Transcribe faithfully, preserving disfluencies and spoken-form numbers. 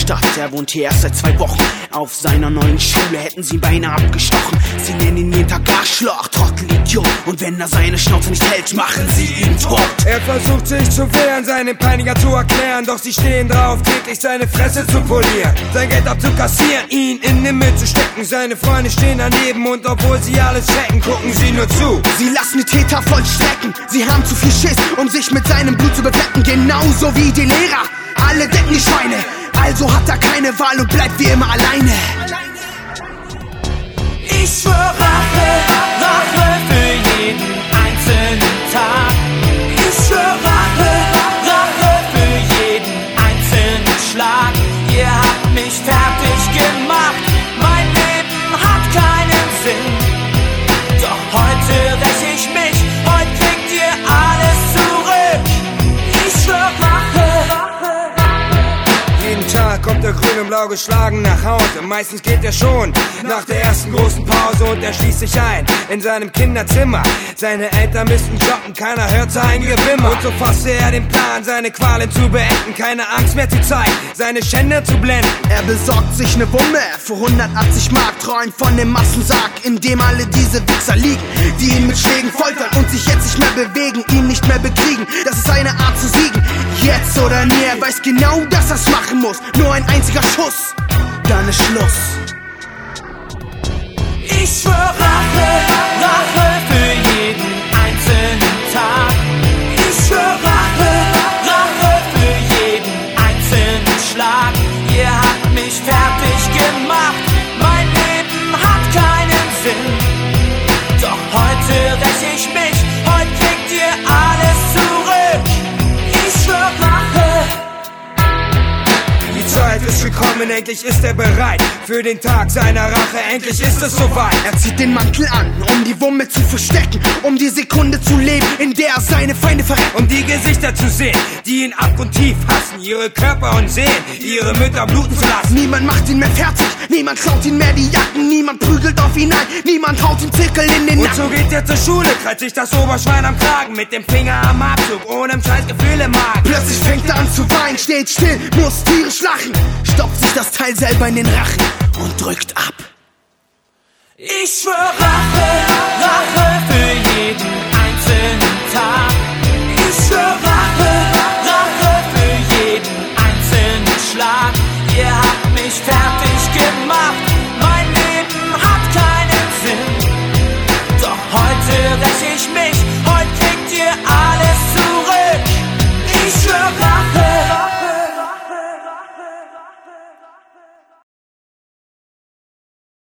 Stadt, er wohnt hier erst seit zwei Wochen. Auf seiner neuen Schule hätten sie ihn beinahe abgestochen. Sie nennen ihn jeden Tag Arschloch, Trottel, Idiot. Und wenn er seine Schnauze nicht hält, machen sie ihn tot. Er versucht sich zu wehren, seinen Peiniger zu erklären, doch sie stehen drauf, täglich seine Fresse zu polieren, sein Geld abzukassieren, ihn in den Müll zu stecken. Seine Freunde stehen daneben und obwohl sie alles checken, gucken sie nur zu. Sie lassen die Täter vollstrecken, sie haben zu viel Schiss, um sich mit seinem Blut zu beflecken. Genauso wie die Lehrer, alle decken die Schweine. Also hat er keine Wahl und bleibt wie immer alleine. Ich schwör Rache, Rache für jeden einzelnen Tag. Ich schwör Rache, Rache für jeden einzelnen Schlag. Ihr habt mich fertig gemacht, mein Leben hat keinen Sinn. Doch heute räche ich mich, heute kriegt ihr alles zurück. Ich schwör Rache. Jeden Tag kommt der grün und blau geschlagen nach Hause. Meistens geht er schon nach der ersten großen Pause und er schließt sich ein in seinem Kinderzimmer. Seine Eltern müssen joggen, keiner hört sein Gewimmer. Und so fasste er den Plan, seine Qualen zu beenden, keine Angst mehr zu zeigen, seine Schände zu blenden. Er besorgt sich ne Wumme für hundertachtzig Mark, träumt von dem Massensarg, in dem alle diese Wichser liegen, die ihn mit Schlägen foltern und sich jetzt nicht mehr bewegen, ihn nicht mehr bekriegen. Das ist seine Art zu siegen, jetzt oder nie. Er weiß genau, dass er's machen muss, nur ein einziger Schuss, dann ist Schluss. Ich schwör Rache, Rache für jeden einzelnen Tag. Ich schwör Rache, Rache für jeden einzelnen Schlag. Ihr habt mich fertig gemacht, mein Leben hat keinen Sinn. Doch heute räche ich mich, heute kriegt ihr alles zurück. Ich schwör Rache. Die Zeit ist gekommen, endlich ist er bereit für den Tag seiner Rache, endlich ist es soweit. Er zieht den Mantel an, um die Wumme zu verstecken, um die Sekunde zu leben, in der er seine Feinde verreckt. Um die Gesichter zu sehen, die ihn abgrundtief hassen, ihre Körper und Seelen, ihre Mütter bluten zu lassen. Niemand macht ihn mehr fertig, niemand klaut ihn mehr die Jacken, niemand prügelt auf ihn ein, niemand haut ihm Zirkel in den Nacken. Und so geht er zur Schule, krallt sich das Oberschwein am Kragen, mit dem Finger am Abzug, ohne ein Scheißgefühl im Magen. Plötzlich fängt er an zu weinen, steht still, muss tierisch lachen, stopft sich das Teil selber in den Rachen und drückt ab. Ich schwör Rache, Rache für jeden einzelnen Tag. Ich schwör Rache, Rache für jeden einzelnen Schlag. Ihr habt mich fertig gemacht, mein Leben hat keinen Sinn. Doch heute räche ich mich,